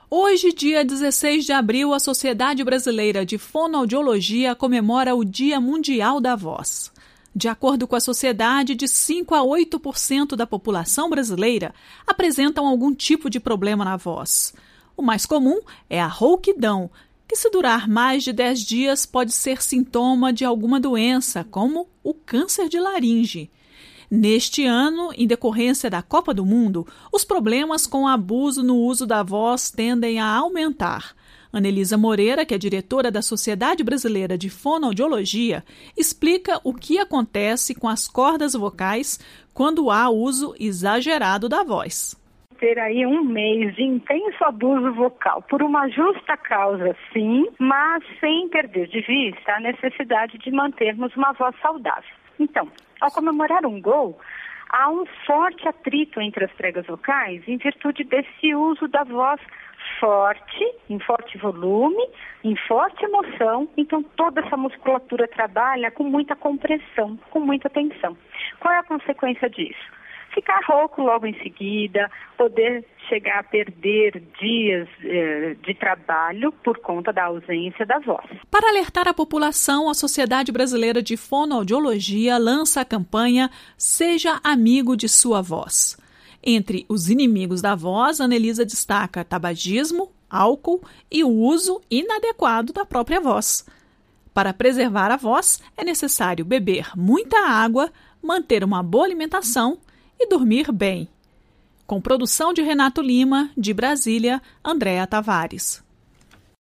Hoje, dia 16 de abril, a Sociedade Brasileira de Fonoaudiologia comemora o Dia Mundial da Voz. De acordo com a sociedade, de 5 a 8% da população brasileira apresentam algum tipo de problema na voz. O mais comum é a rouquidão, que se durar mais de 10 dias pode ser sintoma de alguma doença, como o câncer de laringe. Neste ano, em decorrência da Copa do Mundo, os problemas com o abuso no uso da voz tendem a aumentar. Anelisa Moreira, que é diretora da Sociedade Brasileira de Fonoaudiologia, explica o que acontece com as cordas vocais quando há uso exagerado da voz. Ter aí um mês de intenso abuso vocal por uma justa causa, sim, mas sem perder de vista a necessidade de mantermos uma voz saudável. Então, ao comemorar um gol, há um forte atrito entre as pregas vocais em virtude desse uso da voz forte, em forte volume, em forte emoção. Então, toda essa musculatura trabalha com muita compressão, com muita tensão. Qual é a consequência disso? Ficar rouco logo em seguida, poder chegar a perder dias de trabalho por conta da ausência da voz. Para alertar a população, a Sociedade Brasileira de Fonoaudiologia lança a campanha Seja Amigo de Sua Voz. Entre os inimigos da voz, a Anelisa destaca tabagismo, álcool e o uso inadequado da própria voz. Para preservar a voz, é necessário beber muita água, manter uma boa alimentação e dormir bem. Com produção de Renato Lima, de Brasília, Andréa Tavares.